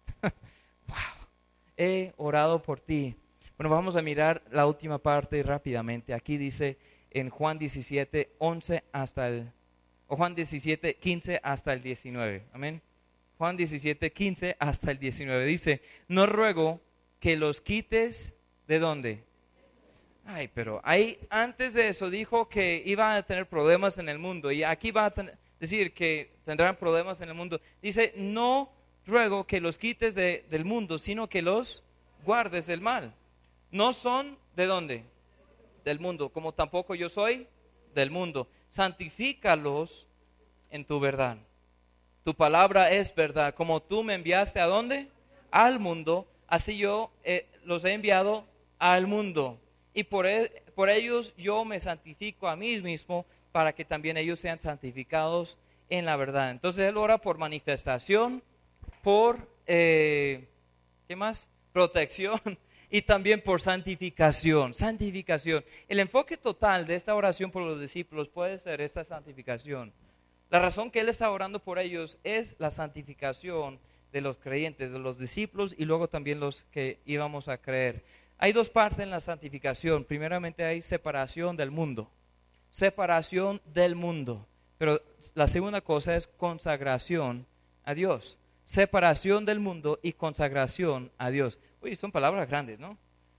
Wow. He orado por ti. Bueno, vamos a mirar la última parte rápidamente. Aquí dice en Juan 17, 11 hasta el... o Juan 17, 15 hasta el 19. Amén. Juan 17, 15 hasta el 19. Dice, no ruego que los quites, ¿de dónde? Ay, pero ahí antes de eso dijo que iban a tener problemas en el mundo. Y aquí va a decir que tendrán problemas en el mundo. Dice, no ruego que los quites del mundo, sino que los guardes del mal. No son, ¿de dónde? Del mundo, como tampoco yo soy del mundo. Santifícalos en tu verdad. Tu palabra es verdad. Como tú me enviaste ¿a dónde? Al mundo, así yo los he enviado al mundo. Y por ellos yo me santifico a mí mismo, para que también ellos sean santificados en la verdad. Entonces Él ora por manifestación, por, ¿qué más? Protección. Y también por santificación, santificación. El enfoque total de esta oración por los discípulos puede ser esta santificación. La razón que Él está orando por ellos es la santificación de los creyentes, de los discípulos y luego también los que íbamos a creer. Hay dos partes en la santificación. Primeramente hay separación del mundo. Separación del mundo. Pero la segunda cosa es consagración a Dios. Separación del mundo y consagración a Dios. Uy, son palabras grandes, ¿no?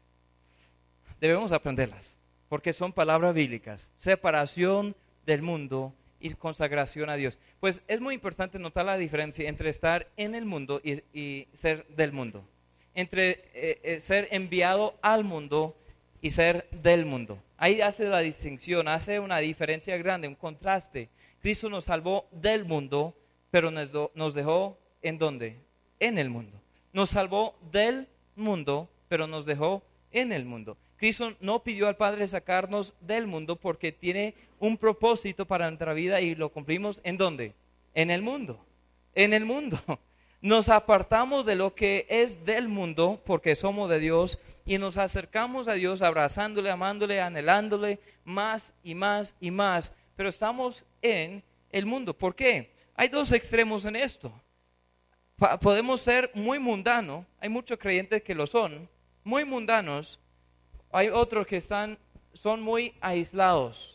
Debemos aprenderlas, porque son palabras bíblicas. Separación del mundo y consagración a Dios. Pues es muy importante notar la diferencia entre estar en el mundo y ser del mundo. Entre ser enviado al mundo y ser del mundo. Ahí hace la distinción, hace una diferencia grande, un contraste. Cristo nos salvó del mundo, pero nos dejó ¿en dónde? En el mundo. Nos salvó del mundo, pero nos dejó en el mundo. Cristo no pidió al Padre sacarnos del mundo porque tiene un propósito para nuestra vida y lo cumplimos ¿en dónde? En el mundo. En el mundo. Nos apartamos de lo que es del mundo porque somos de Dios y nos acercamos a Dios abrazándole, amándole, anhelándole más y más y más. Pero estamos en el mundo. ¿Por qué? Hay dos extremos en esto. Podemos ser muy mundanos, hay muchos creyentes que lo son, muy mundanos, hay otros que son muy aislados.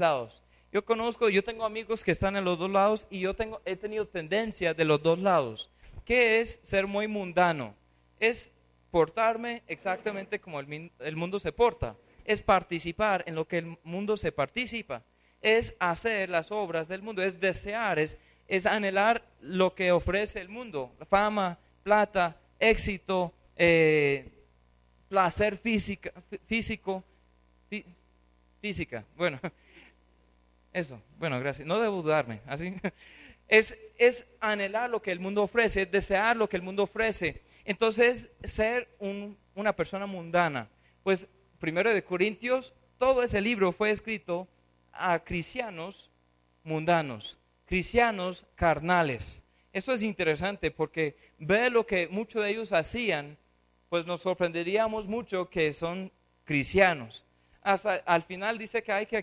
Yo tengo amigos que están en los dos lados y he tenido tendencia de los dos lados. ¿Qué es ser muy mundano? Es portarme exactamente como el mundo se porta, es participar en lo que el mundo se participa, es hacer las obras del mundo, es desear, es anhelar lo que ofrece el mundo, fama, plata, éxito, placer física, bueno, eso, bueno, gracias, no debo dudarme, así, es anhelar lo que el mundo ofrece, es desear lo que el mundo ofrece, entonces ser una persona mundana, pues 1 Corintios, todo ese libro fue escrito a cristianos mundanos, cristianos carnales. Eso es interesante porque ver lo que muchos de ellos hacían, pues nos sorprenderíamos mucho que son cristianos. Hasta al final dice que hay que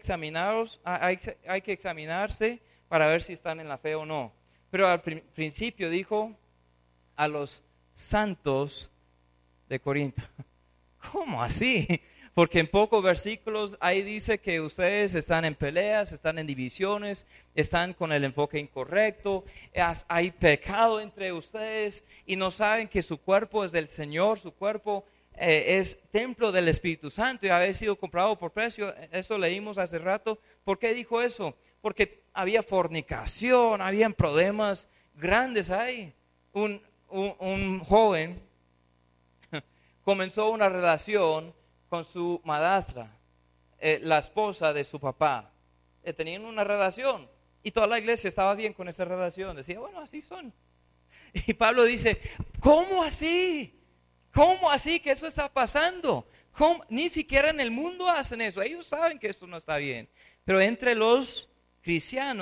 examinarse para ver si están en la fe o no. Pero al principio dijo a los santos de Corinto. ¿Cómo así? Porque en pocos versículos ahí dice que ustedes están en peleas, están en divisiones, están con el enfoque incorrecto, hay pecado entre ustedes y no saben que su cuerpo es del Señor, su cuerpo es templo del Espíritu Santo y haber sido comprado por precio. Eso leímos hace rato. ¿Por qué dijo eso? Porque había fornicación, habían problemas grandes ahí. Un joven comenzó una relación con su madrastra, la esposa de su papá. Tenían una relación y toda la iglesia estaba bien con esa relación. Decía, bueno, así son. Y Pablo dice, ¿cómo así? ¿Cómo así que eso está pasando? ¿Cómo? Ni siquiera en el mundo hacen eso. Ellos saben que esto no está bien. Pero entre los cristianos,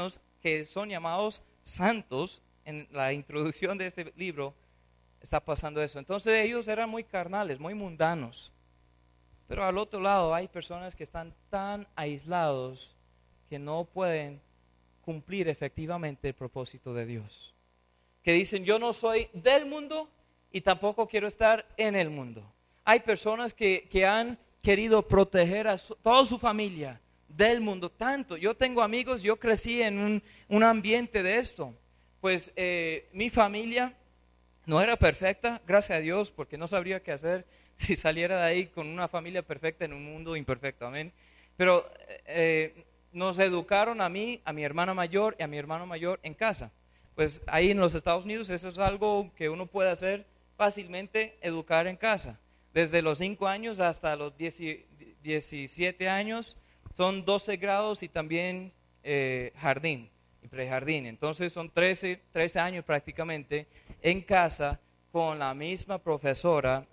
que son llamados santos, en la introducción de este libro está pasando eso. Entonces ellos eran muy carnales, muy mundanos. Pero al otro lado hay personas que están tan aislados que no pueden cumplir efectivamente el propósito de Dios. Que dicen, yo no soy del mundo y tampoco quiero estar en el mundo. Hay personas que han querido proteger a toda su familia del mundo tanto. Yo tengo amigos, yo crecí en un ambiente de esto. Pues mi familia no era perfecta, gracias a Dios, porque no sabría qué hacer si saliera de ahí con una familia perfecta en un mundo imperfecto, amén. Pero nos educaron a mí, a mi hermana mayor y a mi hermano mayor en casa. Pues ahí en los Estados Unidos eso es algo que uno puede hacer fácilmente, educar en casa. Desde los 5 años hasta los 17 años son 12 grados y también jardín y prejardín. Entonces son 13 años prácticamente en casa con la misma profesora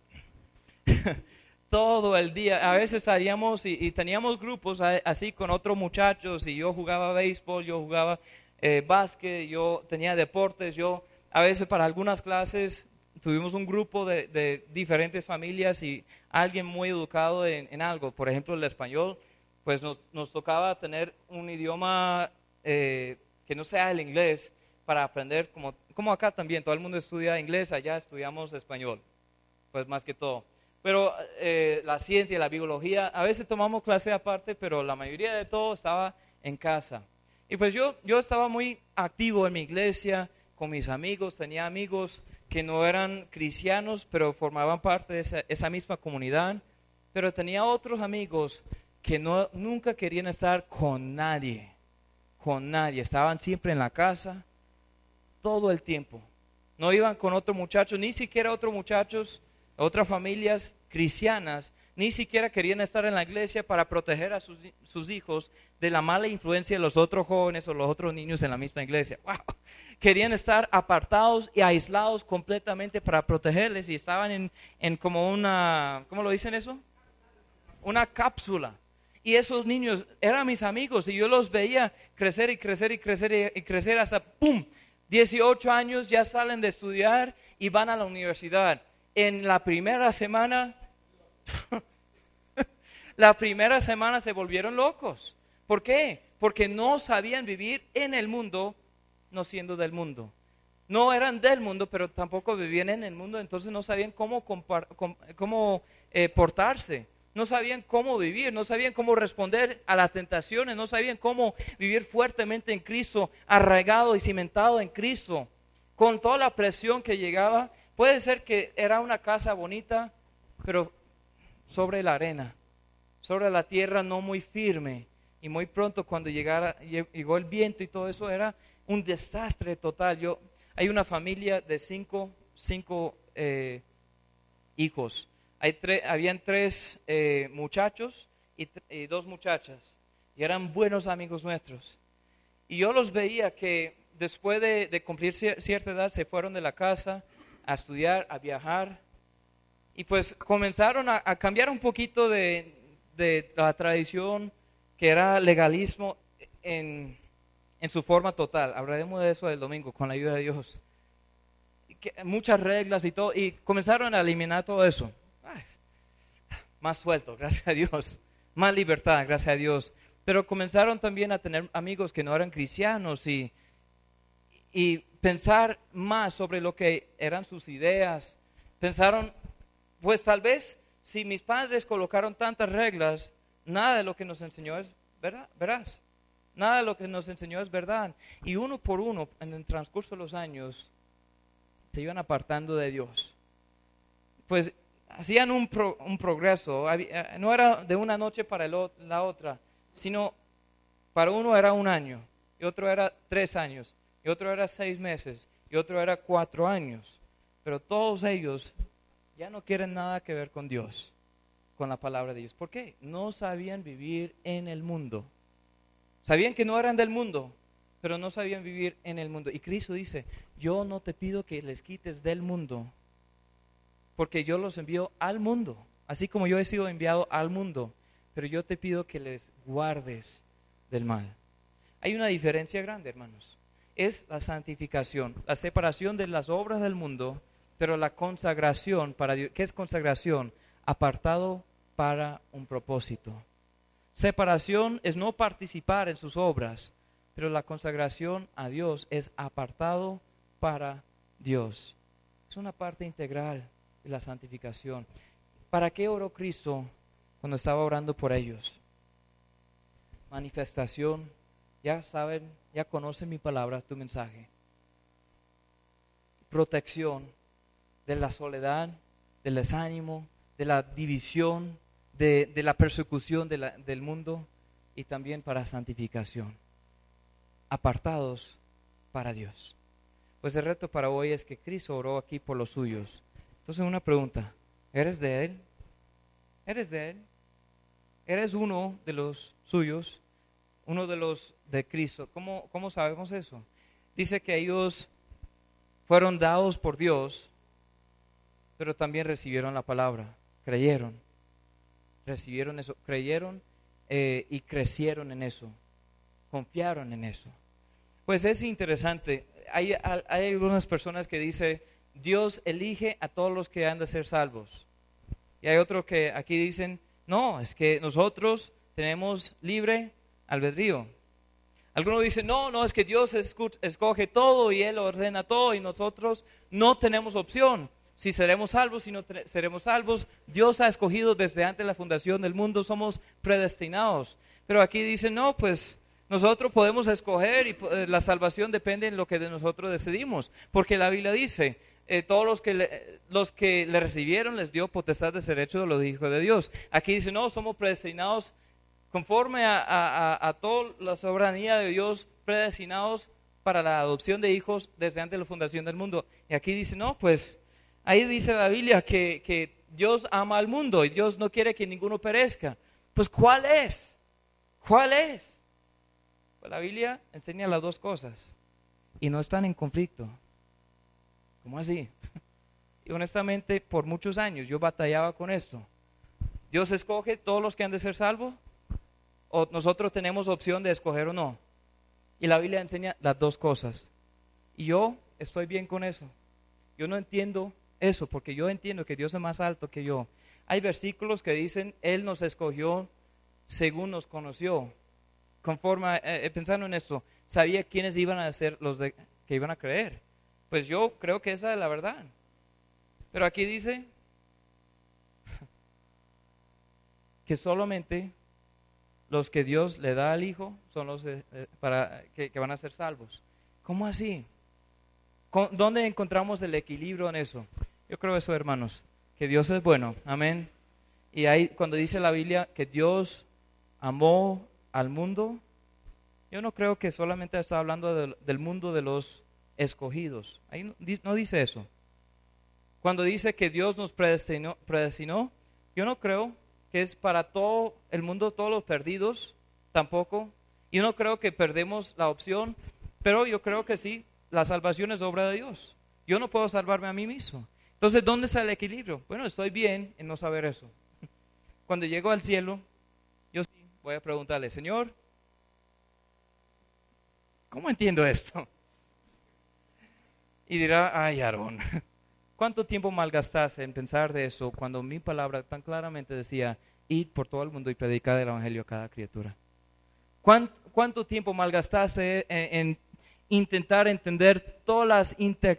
todo el día. A veces salíamos y teníamos grupos así con otros muchachos y yo jugaba béisbol, yo jugaba básquet, yo tenía deportes, yo a veces para algunas clases tuvimos un grupo de diferentes familias y alguien muy educado en algo, por ejemplo el español, pues nos tocaba tener un idioma que no sea el inglés para aprender, como acá también, todo el mundo estudia inglés, allá estudiamos español, pues más que todo. Pero la ciencia, la biología, a veces tomamos clase aparte, pero la mayoría de todo estaba en casa. Y pues yo estaba muy activo en mi iglesia, con mis amigos, tenía amigos que no eran cristianos, pero formaban parte de esa misma comunidad, pero tenía otros amigos que nunca querían estar con nadie, estaban siempre en la casa, todo el tiempo. No iban con otros muchachos, ni siquiera otros muchachos, otras familias cristianas, ni siquiera querían estar en la iglesia para proteger a sus hijos de la mala influencia de los otros jóvenes o los otros niños en la misma iglesia. ¡Wow! Querían estar apartados y aislados completamente para protegerles y estaban en como una, ¿cómo lo dicen eso? Una cápsula. Y esos niños eran mis amigos y yo los veía crecer y crecer y crecer y crecer hasta ¡pum! 18 años ya salen de estudiar y van a la universidad. En la primera semana se volvieron locos. ¿Por qué? Porque no sabían vivir en el mundo, no siendo del mundo. No eran del mundo, pero tampoco vivían en el mundo, entonces no sabían cómo portarse. No sabían cómo vivir, no sabían cómo responder a las tentaciones, no sabían cómo vivir fuertemente en Cristo, arraigado y cimentado en Cristo, con toda la presión que llegaba. Puede ser que era una casa bonita, pero sobre la arena, sobre la tierra no muy firme, y muy pronto cuando llegó el viento y todo eso era un desastre total. Hay una familia de cinco hijos. Habían 3 muchachos y 2 muchachas, y eran buenos amigos nuestros. Y yo los veía que después de cumplir cierta edad se fueron de la casa a estudiar, a viajar, y pues comenzaron a cambiar un poquito de la tradición que era legalismo en su forma total. Hablaremos de eso el domingo con la ayuda de Dios. Muchas reglas y todo, y comenzaron a eliminar todo eso. Más suelto, gracias a Dios, más libertad, gracias a Dios. Pero comenzaron también a tener amigos que no eran cristianos y pensar más sobre lo que eran sus ideas. Pensaron, pues tal vez si mis padres colocaron tantas reglas, nada de lo que nos enseñó es verdad, verás. Nada de lo que nos enseñó es verdad. Y uno por uno, en el transcurso de los años, se iban apartando de Dios. Pues hacían un progreso. No era de una noche para la otra, sino para uno era 1 año, y otro era 3 años, y otro era 6 meses, y otro era 4 años. Pero todos ellos ya no quieren nada que ver con Dios, con la palabra de Dios. ¿Por qué? No sabían vivir en el mundo. Sabían que no eran del mundo, pero no sabían vivir en el mundo. Y Cristo dice, yo no te pido que les quites del mundo, porque yo los envío al mundo, así como yo he sido enviado al mundo, pero yo te pido que les guardes del mal. Hay una diferencia grande, hermanos. Es la santificación, la separación de las obras del mundo, pero la consagración para Dios. ¿Qué es consagración? Apartado para un propósito. Separación es no participar en sus obras, pero la consagración a Dios es apartado para Dios. Es una parte integral de la santificación. ¿Para qué oró Cristo cuando estaba orando por ellos? Manifestación, ya saben, ya conocen mi palabra, tu mensaje. Protección de la soledad, del desánimo, de la división, de la persecución del mundo, y también para santificación. Apartados para Dios. Pues el reto para hoy es que Cristo oró aquí por los suyos. Entonces una pregunta, ¿eres de Él? ¿Eres de Él? ¿Eres uno de los suyos? ¿Uno de los de Cristo? ¿Cómo sabemos eso? Dice que ellos fueron dados por Dios, pero también recibieron la palabra, creyeron, recibieron eso, creyeron y crecieron en eso, confiaron en eso. Pues es interesante, hay algunas personas que dicen, Dios elige a todos los que han de ser salvos. Y hay otros que aquí dicen, no, es que nosotros tenemos libre albedrío. Algunos dicen, no, es que Dios escoge todo y Él ordena todo y nosotros no tenemos opción. Si seremos salvos, si no seremos salvos, Dios ha escogido desde antes de la fundación del mundo, somos predestinados. Pero aquí dicen, no, pues nosotros podemos escoger y la salvación depende de lo que de nosotros decidimos. Porque la Biblia dice, todos los que le recibieron les dio potestad de ser hechos los hijos de Dios. Aquí dice, no, somos predestinados conforme a toda la soberanía de Dios, predestinados para la adopción de hijos desde antes de la fundación del mundo. Y aquí dice, no, pues ahí dice la Biblia que Dios ama al mundo y Dios no quiere que ninguno perezca. Pues ¿cuál es? ¿Cuál es? Pues la Biblia enseña las dos cosas y no están en conflicto. ¿Cómo así? Y honestamente, por muchos años yo batallaba con esto. ¿Dios escoge todos los que han de ser salvos? ¿O nosotros tenemos opción de escoger o no? Y la Biblia enseña las dos cosas. Y yo estoy bien con eso. Yo no entiendo eso, porque yo entiendo que Dios es más alto que yo. Hay versículos que dicen, Él nos escogió según nos conoció. Conforme, pensando en esto, sabía quiénes iban a ser los que iban a creer. Pues yo creo que esa es la verdad. Pero aquí dice que solamente los que Dios le da al Hijo son los que van a ser salvos. ¿Cómo así? ¿Dónde encontramos el equilibrio en eso? Yo creo eso, hermanos, que Dios es bueno, amén. Y ahí cuando dice la Biblia que Dios amó al mundo, yo no creo que solamente está hablando del mundo de los escogidos. Ahí no dice eso. Cuando dice que Dios nos predestinó, yo no creo que es para todo el mundo, todos los perdidos, tampoco. Yo no creo que perdemos la opción, pero yo creo que sí, la salvación es obra de Dios. Yo no puedo salvarme a mí mismo. Entonces, ¿dónde está el equilibrio? Bueno, estoy bien en no saber eso. Cuando llego al cielo, yo sí voy a preguntarle, Señor, ¿cómo entiendo esto? Y dirá, ay, Aarón, ¿cuánto tiempo malgastaste en pensar de eso cuando mi palabra tan claramente decía, id por todo el mundo y predicad el evangelio a cada criatura? ¿Cuánto tiempo malgastaste en intentar entender todas las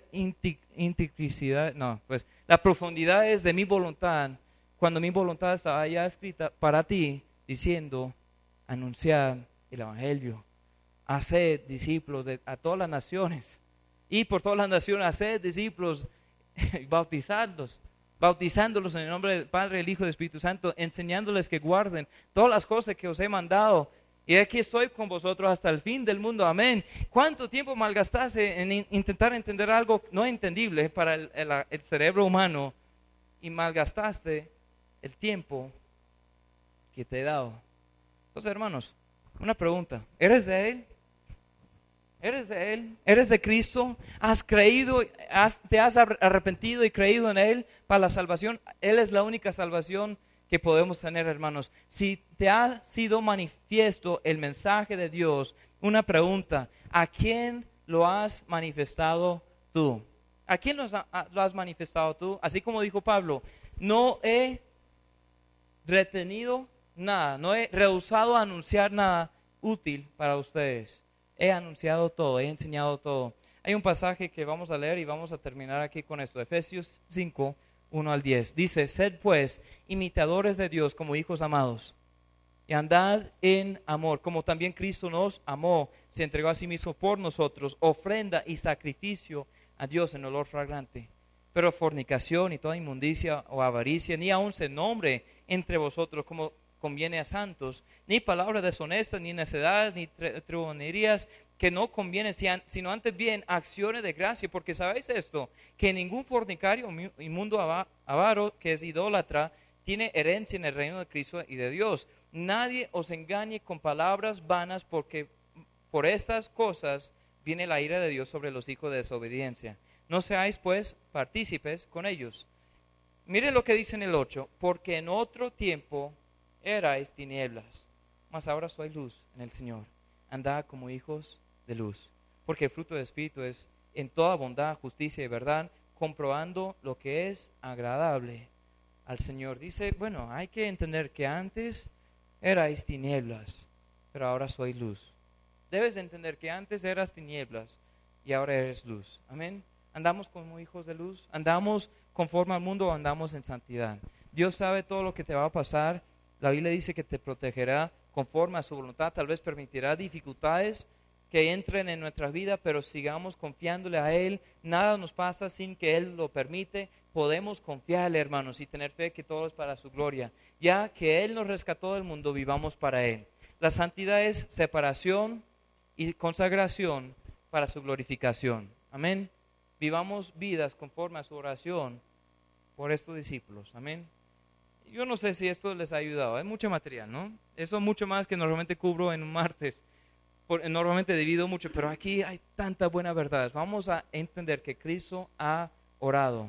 las profundidades de mi voluntad, cuando mi voluntad estaba ya escrita para ti, diciendo, anunciar el evangelio, hacer discípulos a todas las naciones, y por todas las naciones hacer discípulos, bautizándolos en el nombre del Padre, del Hijo y del Espíritu Santo, enseñándoles que guarden todas las cosas que os he mandado. Y aquí estoy con vosotros hasta el fin del mundo. Amén. ¿Cuánto tiempo malgastaste en intentar entender algo no entendible para el cerebro humano? Y malgastaste el tiempo que te he dado. Entonces, hermanos, una pregunta. ¿Eres de Él? ¿Eres de Él? ¿Eres de Cristo? ¿Has creído, te has arrepentido y creído en Él para la salvación? Él es la única salvación que podemos tener, hermanos. Si te ha sido manifiesto el mensaje de Dios, una pregunta: ¿a quién lo has manifestado tú? ¿A quién lo has manifestado tú? Así como dijo Pablo, no he retenido nada, no he rehusado a anunciar nada útil para ustedes. He anunciado todo, he enseñado todo. Hay un pasaje que vamos a leer y vamos a terminar aquí con esto. Efesios 5, 1 al 10. Dice: sed pues imitadores de Dios como hijos amados, y andad en amor, como también Cristo nos amó, se entregó a sí mismo por nosotros, ofrenda y sacrificio a Dios en olor fragante. Pero fornicación y toda inmundicia o avaricia, ni aun se nombre entre vosotros como conviene a santos, ni palabras deshonestas, ni necedades, ni tribunerías, que no conviene, sino antes bien acciones de gracia, porque sabéis esto, que ningún fornicario, inmundo, avaro, que es idólatra, tiene herencia en el reino de Cristo y de Dios. Nadie os engañe con palabras vanas, porque por estas cosas viene la ira de Dios sobre los hijos de desobediencia. No seáis pues partícipes con ellos. Miren lo que dice en el 8, porque en otro tiempo erais tinieblas, mas ahora sois luz en el Señor. Andad como hijos de luz, porque el fruto del Espíritu es en toda bondad, justicia y verdad, comprobando lo que es agradable al Señor. Dice, bueno, hay que entender que antes erais tinieblas, pero ahora sois luz. Debes entender que antes eras tinieblas y ahora eres luz. Amén. ¿Andamos como hijos de luz? ¿Andamos conforme al mundo o andamos en santidad? Dios sabe todo lo que te va a pasar. La Biblia dice que te protegerá conforme a su voluntad. Tal vez permitirá dificultades que entren en nuestra vida, pero sigamos confiándole a Él. Nada nos pasa sin que Él lo permite. Podemos confiarle, hermanos, y tener fe que todo es para su gloria. Ya que Él nos rescató del mundo, vivamos para Él. La santidad es separación y consagración para su glorificación. Amén. Vivamos vidas conforme a su oración por estos discípulos. Amén. Yo no sé si esto les ha ayudado. Hay mucho material, ¿no? Eso es mucho más que normalmente cubro en un martes. Normalmente divido mucho, pero aquí hay tanta buena verdad. Vamos a entender que Cristo ha orado.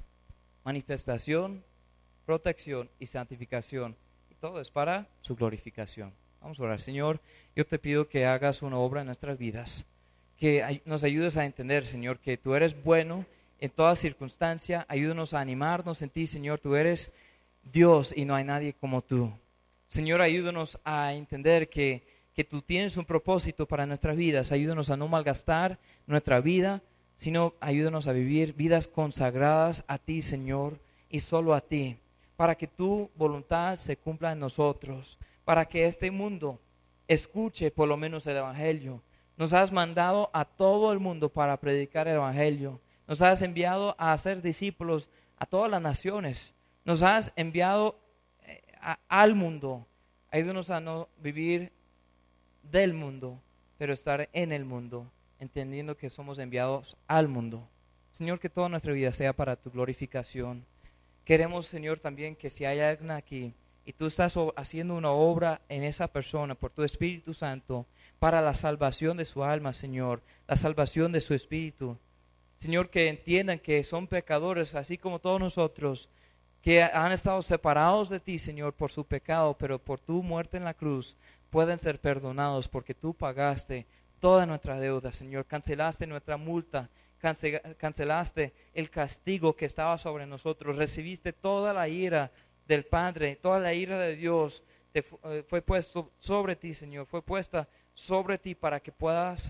Manifestación, protección y santificación. Y todo es para su glorificación. Vamos a orar. Señor, yo te pido que hagas una obra en nuestras vidas. Que nos ayudes a entender, Señor, que tú eres bueno en toda circunstancia. Ayúdanos a animarnos en ti, Señor. Tú eres Dios y no hay nadie como tú. Señor, ayúdanos a entender que tú tienes un propósito para nuestras vidas. Ayúdanos a no malgastar nuestra vida, sino ayúdanos a vivir vidas consagradas a ti, Señor, y solo a ti, para que tu voluntad se cumpla en nosotros, para que este mundo escuche por lo menos el Evangelio. Nos has mandado a todo el mundo para predicar el Evangelio. Nos has enviado a hacer discípulos a todas las naciones. Nos has enviado al mundo. Ayúdanos a no vivir del mundo, pero estar en el mundo, entendiendo que somos enviados al mundo. Señor, que toda nuestra vida sea para tu glorificación. Queremos, Señor, también que si hay alguien aquí y tú estás haciendo una obra en esa persona por tu Espíritu Santo para la salvación de su alma, Señor, la salvación de su espíritu. Señor, que entiendan que son pecadores así como todos nosotros, que han estado separados de ti, Señor, por su pecado, pero por tu muerte en la cruz pueden ser perdonados porque tú pagaste toda nuestra deuda, Señor. Cancelaste nuestra multa, cancelaste el castigo que estaba sobre nosotros, recibiste toda la ira del Padre, toda la ira de Dios fue puesto sobre ti, Señor, fue puesta sobre ti para que puedas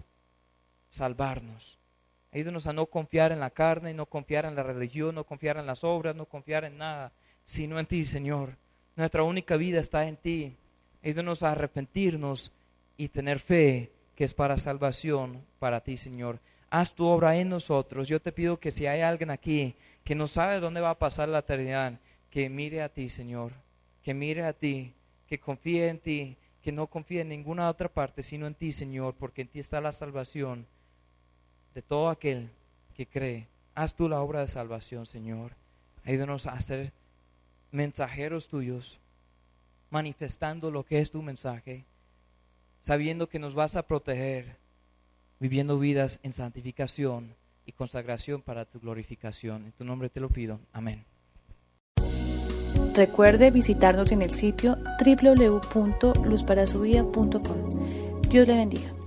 salvarnos. Ayúdanos a no confiar en la carne, no confiar en la religión, no confiar en las obras, no confiar en nada, sino en ti, Señor. Nuestra única vida está en ti. Ayúdanos a arrepentirnos y tener fe que es para salvación para ti, Señor. Haz tu obra en nosotros. Yo te pido que si hay alguien aquí que no sabe dónde va a pasar la eternidad, que mire a ti, Señor, que mire a ti, que confíe en ti, que no confíe en ninguna otra parte, sino en ti, Señor, porque en ti está la salvación de todo aquel que cree. Haz tú la obra de salvación, Señor. Ayúdanos a ser mensajeros tuyos, manifestando lo que es tu mensaje, sabiendo que nos vas a proteger, viviendo vidas en santificación y consagración para tu glorificación. En tu nombre te lo pido. Amén. Recuerde visitarnos en el sitio www.luzparasuvida.com. Dios le bendiga.